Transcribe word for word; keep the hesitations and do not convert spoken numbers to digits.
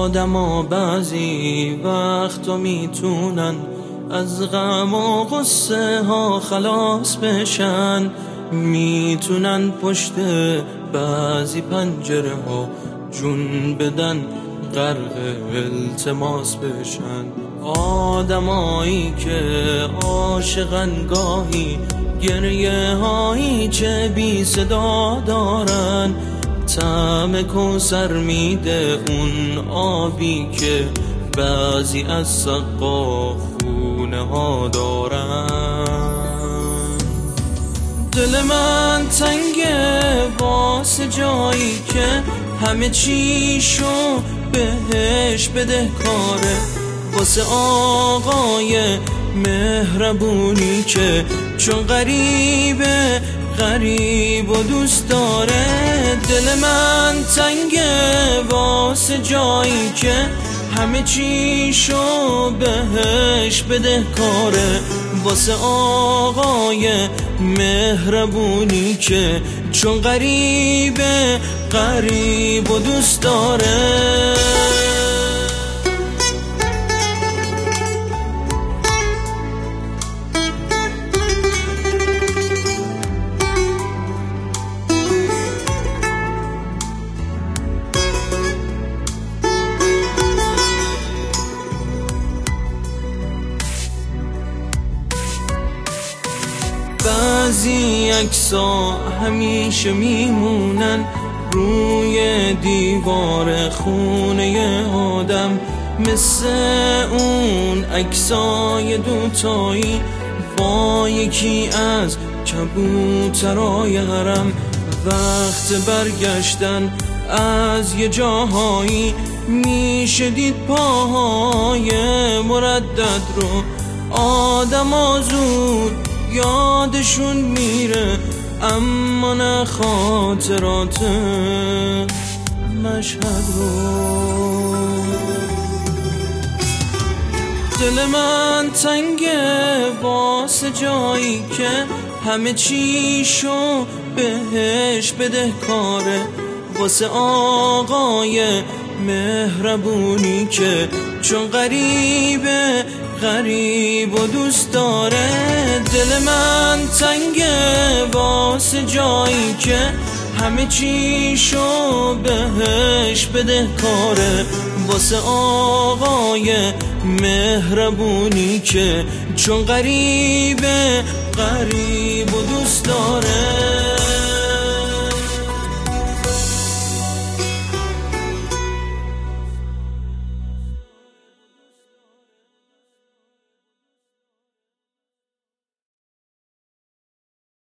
آدما بعضی وقتا میتونن از غم و غصه ها خلاص بشن، میتونن پشت بعضی پنجره ها جون بدن غرق التماس بشن. آدمایی که عاشقن گاهی گریه هایی چه بی صدا دارن، طعم کوثر میده اون آبی که بعضی از سقا خونه ها دارن. دل من تنگه واسه جایی که همه چیشو بهش بده کاره، واسه آقای مهربونی که چون غریبه غریب و دوست داره. دل من تنگه واسه جایی که همه چیشو بهش بده کاره، واسه آقای مهربونی که چون غریبه غریب و دوست داره. بعضی عکس‌ها همیشه میمونن روی دیوار خونه آدم، مثل اون عکسای دوتایی با یکی از کبوترای حرم. وقت برگشتن از یه جاهایی میشه دید پاهای مردد رو، آدم زود یادشون میره اما نه خاطرات مشهد رو. دل من تنگه واسه جایی که همه چیشو بهش بده کاره، واسه آقای مهربونی که چون غریبه غریب و دوست داره. دل من تنگه واسه جایی که همه چیشو بهش بده کاره، واسه آقای مهربونی که چون غریبه غریب